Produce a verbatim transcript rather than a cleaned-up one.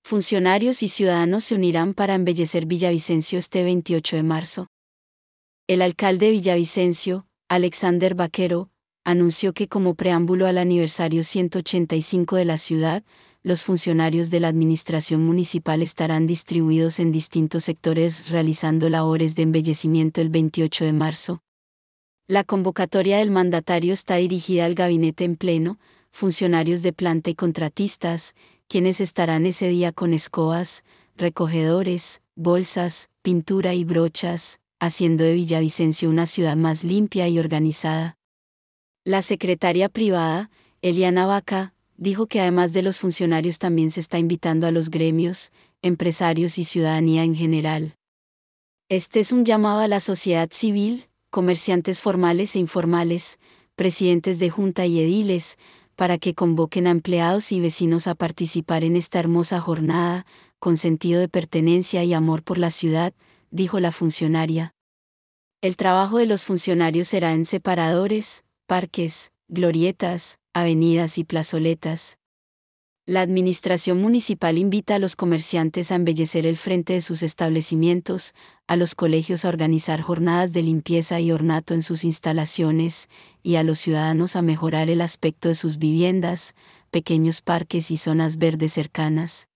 Funcionarios y ciudadanos se unirán para embellecer Villavicencio este veintiocho de marzo. El alcalde de Villavicencio, Alexander Vaquero, anunció que como preámbulo al aniversario ciento ochenta y cinco de la ciudad, los funcionarios de la administración municipal estarán distribuidos en distintos sectores realizando labores de embellecimiento el veintiocho de marzo. La convocatoria del mandatario está dirigida al gabinete en pleno, funcionarios de planta y contratistas, quienes estarán ese día con escobas, recogedores, bolsas, pintura y brochas, haciendo de Villavicencio una ciudad más limpia y organizada. La secretaria privada, Eliana Vaca, dijo que además de los funcionarios también se está invitando a los gremios, empresarios y ciudadanía en general. Este es un llamado a la sociedad civil, comerciantes formales e informales, presidentes de junta y ediles, para que convoquen a empleados y vecinos a participar en esta hermosa jornada, con sentido de pertenencia y amor por la ciudad, dijo la funcionaria. El trabajo de los funcionarios será en separadores, parques, glorietas, avenidas y plazoletas. La administración municipal invita a los comerciantes a embellecer el frente de sus establecimientos, a los colegios a organizar jornadas de limpieza y ornato en sus instalaciones, y a los ciudadanos a mejorar el aspecto de sus viviendas, pequeños parques y zonas verdes cercanas.